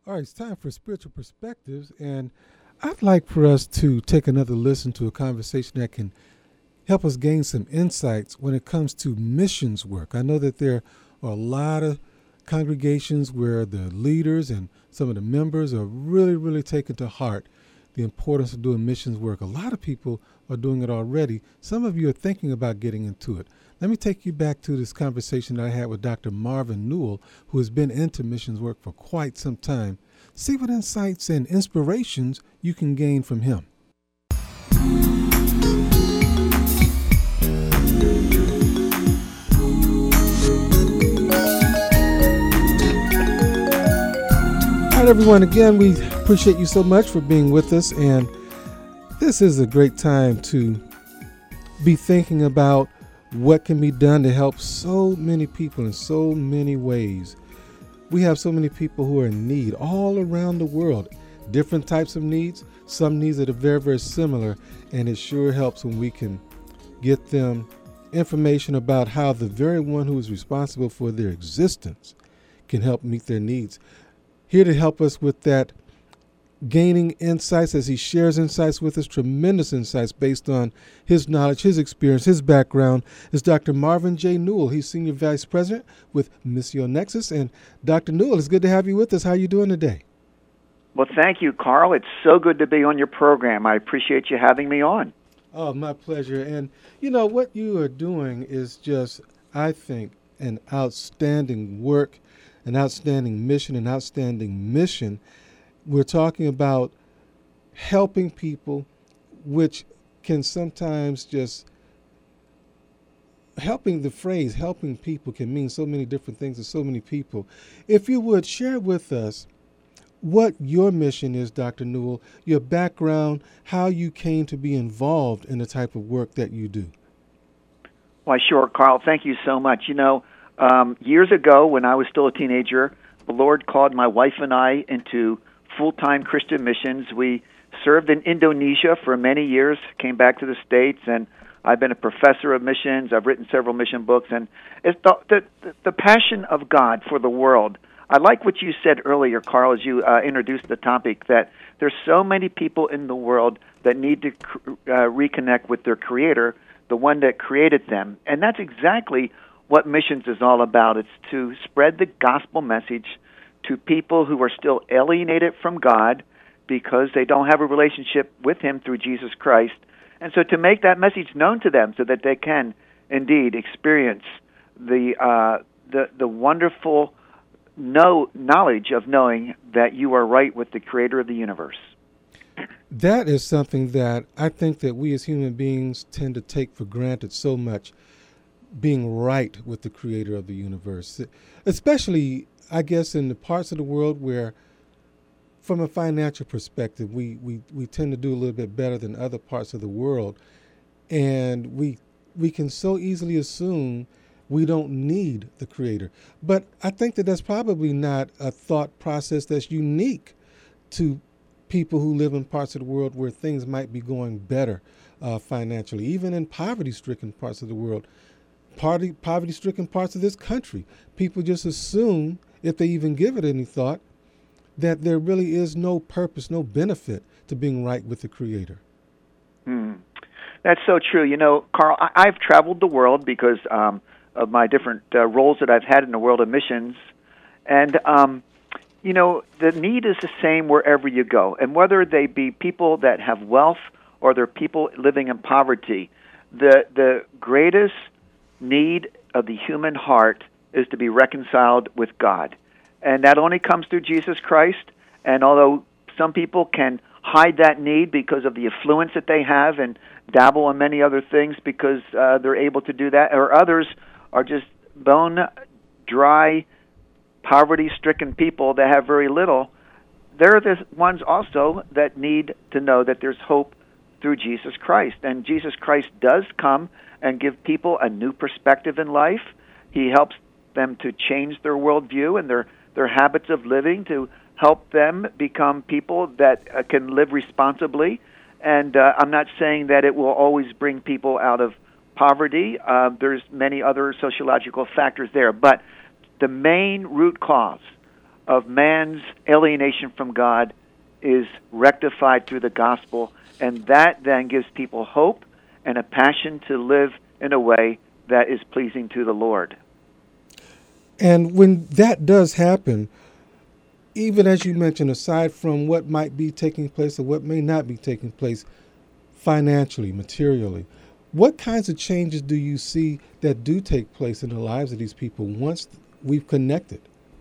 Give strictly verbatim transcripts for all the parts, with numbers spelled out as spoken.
All right, it's time for spiritual perspectives, and I'd like for us to take another listen to a conversation that can help us gain some insights when it comes to missions work. I know that there are a lot of congregations where the leaders and some of the members are really, really taking to heart the importance of doing missions work. A lot of people are doing it already. Some of you are thinking about getting into it. Let me take you back to this conversation that I had with Doctor Marvin Newell, who has been into missions work for quite some time. See what insights and inspirations you can gain from him. All right, everyone, again, we appreciate you so much for being with us, and this is a great time to be thinking about what can be done to help so many people in so many ways. We have so many people who are in need all around the world, different types of needs, some needs that are very, very similar, and it sure helps when we can get them information about how the very one who is responsible for their existence can help meet their needs. Here to help us with that, gaining insights as he shares insights with us, tremendous insights based on his knowledge, his experience, his background, is Doctor Marvin J. Newell. He's Senior Vice President with Missio Nexus. And Doctor Newell, it's good to have you with us. How are you doing today? Well, thank you, Carl. It's so good to be on your program. I appreciate you having me on. Oh, my pleasure. And, you know, what you are doing is just, I think, an outstanding work, an outstanding mission, an outstanding mission. We're talking about helping people, which can sometimes just, helping the phrase helping people can mean so many different things to so many people. If you would share with us what your mission is, Doctor Newell, your background, how you came to be involved in the type of work that you do. Why, sure, Carl. Thank you so much. You know, um, years ago when I was still a teenager, the Lord called my wife and I into full-time Christian missions. We served in Indonesia for many years, came back to the States, and I've been a professor of missions. I've written several mission books, and it's the, the, the passion of God for the world. I like what you said earlier, Carl, as you uh, introduced the topic, that there's so many people in the world that need to uh, reconnect with their Creator, the one that created them. And that's exactly what missions is all about. It's to spread the gospel message to people who are still alienated from God because they don't have a relationship with Him through Jesus Christ. And so to make that message known to them so that they can indeed experience the uh, the, the wonderful know, knowledge of knowing that you are right with the Creator of the universe. That is something that I think that we as human beings tend to take for granted so much, being right with the Creator of the universe, especially I guess in the parts of the world where, from a financial perspective, we, we, we tend to do a little bit better than other parts of the world. And we we can so easily assume we don't need the Creator. But I think that that's probably not a thought process that's unique to people who live in parts of the world where things might be going better uh, financially, even in poverty-stricken parts of the world. Party, poverty-stricken parts of this country, people just assume, if they even give it any thought, that there really is no purpose, no benefit to being right with the Creator. Hmm. That's so true. You know, Carl, I- I've traveled the world because um, of my different uh, roles that I've had in the world of missions. And, um, you know, the need is the same wherever you go. And whether they be people that have wealth or they're people living in poverty, the the greatest need of the human heart is to be reconciled with God. And that only comes through Jesus Christ. And although some people can hide that need because of the affluence that they have and dabble in many other things because uh, they're able to do that, or others are just bone dry, poverty-stricken people that have very little, they're the ones also that need to know that there's hope through Jesus Christ. And Jesus Christ does come and give people a new perspective in life. He helps them to change their worldview and their, their habits of living, to help them become people that uh, can live responsibly. And uh, I'm not saying that it will always bring people out of poverty. Uh, there's many other sociological factors there. But the main root cause of man's alienation from God is rectified through the gospel, and that then gives people hope and a passion to live in a way that is pleasing to the Lord. And when that does happen, even as you mentioned, aside from what might be taking place or what may not be taking place financially, materially, what kinds of changes do you see that do take place in the lives of these people once we've connected?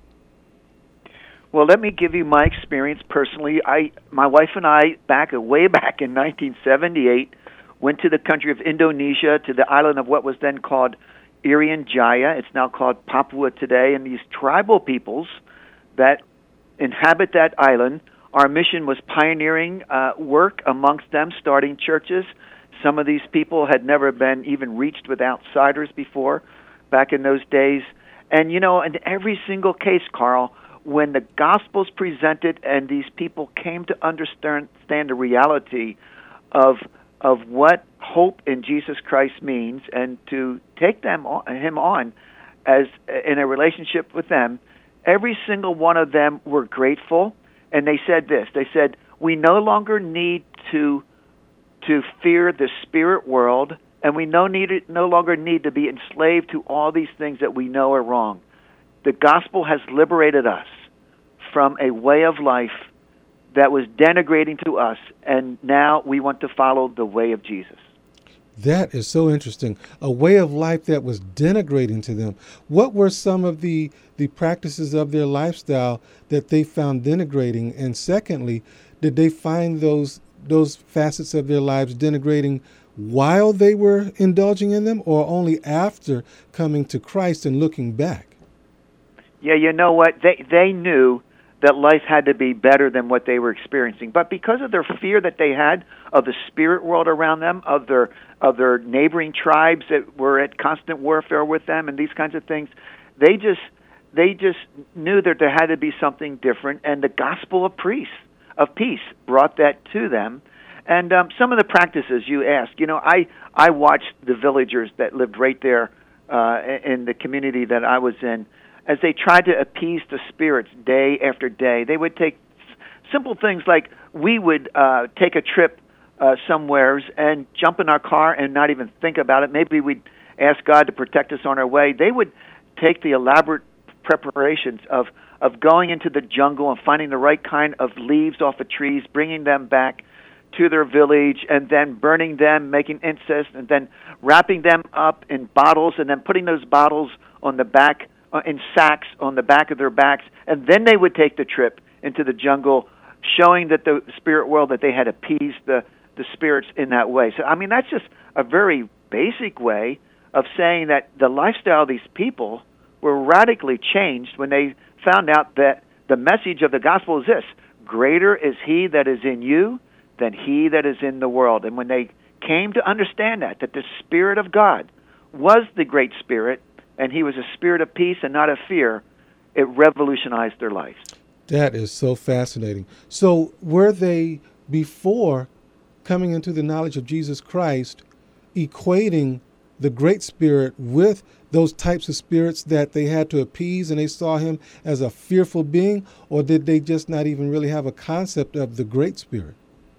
Well, let me give you my experience personally. I, my wife and I, back way back in nineteen seventy-eight, went to the country of Indonesia, to the island of what was then called Irian Jaya. It's now called Papua today. And these tribal peoples that inhabit that island, our mission was pioneering uh, work amongst them, starting churches. Some of these people had never been even reached with outsiders before back in those days. And, you know, in every single case, Carl, when the gospel's presented and these people came to understand the reality of of what hope in Jesus Christ means, and to take them on, him on as in a relationship with them, every single one of them were grateful, and they said this. They said, "We no longer need to to fear the spirit world, and we no need no longer need to be enslaved to all these things that we know are wrong. The gospel has liberated us from a way of life that was denigrating to us, and now we want to follow the way of Jesus." That is so interesting. A way of life that was denigrating to them. What were some of the, the practices of their lifestyle that they found denigrating? And secondly, did they find those those facets of their lives denigrating while they were indulging in them, or only after coming to Christ and looking back? Yeah, you know what? They they knew that life had to be better than what they were experiencing. But because of their fear that they had of the spirit world around them, of their of their neighboring tribes that were at constant warfare with them and these kinds of things, they just they just knew that there had to be something different, and the gospel of peace of peace brought that to them. And um, some of the practices you asked, you know, I I watched the villagers that lived right there uh, in the community that I was in, as they tried to appease the spirits day after day. They would take simple things like we would uh, take a trip uh, somewheres and jump in our car and not even think about it. Maybe we'd ask God to protect us on our way. They would take the elaborate preparations of, of going into the jungle and finding the right kind of leaves off of trees, bringing them back to their village, and then burning them, making incense, and then wrapping them up in bottles, and then putting those bottles on the back Uh, in sacks on the back of their backs, and then they would take the trip into the jungle, showing that the spirit world that they had appeased the, the spirits in that way. So, I mean, that's just a very basic way of saying that the lifestyle of these people were radically changed when they found out that the message of the gospel is this: greater is he that is in you than he that is in the world. And when they came to understand that, that the Spirit of God was the great Spirit, and he was a spirit of peace and not of fear, it revolutionized their lives. That is so fascinating. So were they, before coming into the knowledge of Jesus Christ, equating the Great Spirit with those types of spirits that they had to appease, and they saw him as a fearful being, or did they just not even really have a concept of the Great Spirit?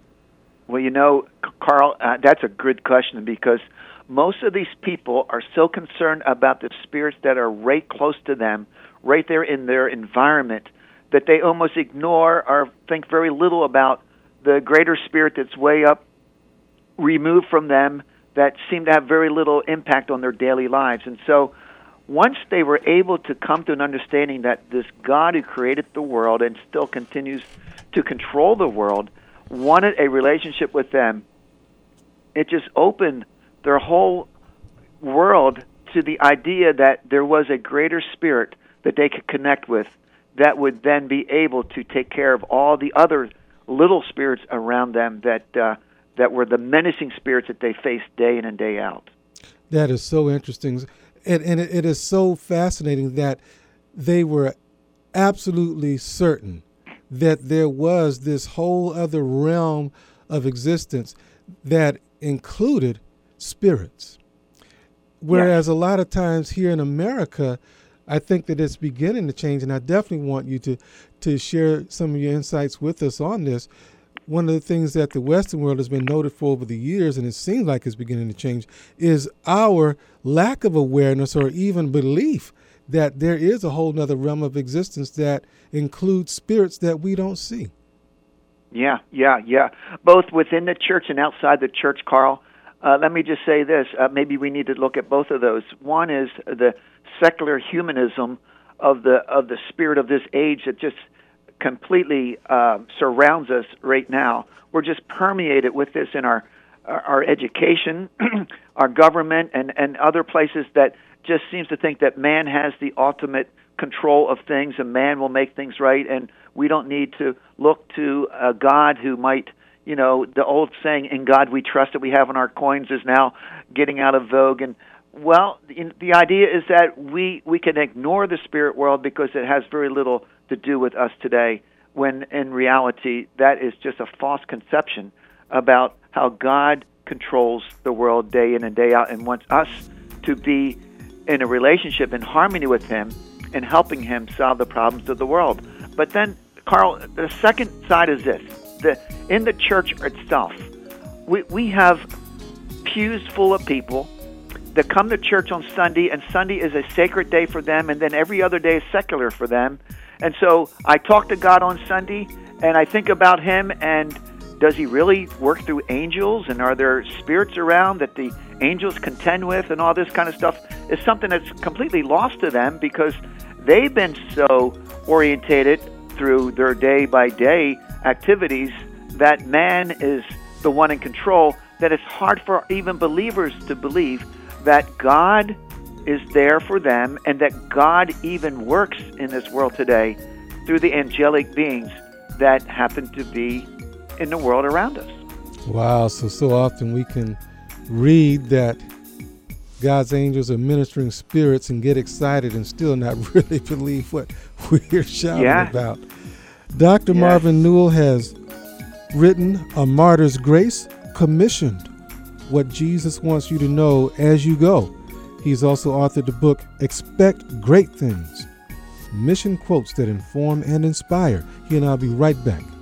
Well, you know, Carl, uh, that's a good question, because most of these people are so concerned about the spirits that are right close to them, right there in their environment, that they almost ignore or think very little about the greater spirit that's way up, removed from them, that seem to have very little impact on their daily lives. And so once they were able to come to an understanding that this God who created the world and still continues to control the world wanted a relationship with them, it just opened their whole world to the idea that there was a greater spirit that they could connect with that would then be able to take care of all the other little spirits around them that uh, that were the menacing spirits that they faced day in and day out. That is so interesting. And, and it, it is so fascinating that they were absolutely certain that there was this whole other realm of existence that included spirits. Whereas yeah. a lot of times here in America, I think that it's beginning to change, and I definitely want you to, to share some of your insights with us on this. One of the things that the Western world has been noted for over the years, and it seems like it's beginning to change, is our lack of awareness or even belief that there is a whole nother realm of existence that includes spirits that we don't see. Yeah, yeah, yeah. Both within the church and outside the church, Carl. Uh, let me just say this. Uh, maybe we need to look at both of those. One is the secular humanism of the of the spirit of this age that just completely uh, surrounds us right now. We're just permeated with this in our our education, our government, and, and other places that just seems to think that man has the ultimate control of things and man will make things right, and we don't need to look to a God who might, you know, the old saying, in God we trust, that we have in our coins is now getting out of vogue. And, well, the, the idea is that we, we can ignore the spirit world because it has very little to do with us today, when in reality that is just a false conception about how God controls the world day in and day out and wants us to be in a relationship in harmony with Him and helping Him solve the problems of the world. But then, Carl, the second side is this. The, in the church itself, we, we have pews full of people that come to church on Sunday, and Sunday is a sacred day for them, and then every other day is secular for them. And so I talk to God on Sunday, and I think about Him, and does He really work through angels, and are there spirits around that the angels contend with, and all this kind of stuff is something that's completely lost to them because they've been so orientated through their day-by-day activities that man is the one in control, that it's hard for even believers to believe that God is there for them and that God even works in this world today through the angelic beings that happen to be in the world around us. Wow, so so often we can read that God's angels are ministering spirits and get excited and still not really believe what we're shouting yeah. about. Doctor Yeah. Marvin Newell has written A Martyr's Grace, commissioned What Jesus Wants You to Know As You Go. He's also authored the book Expect Great Things, mission quotes that inform and inspire. He and I'll be right back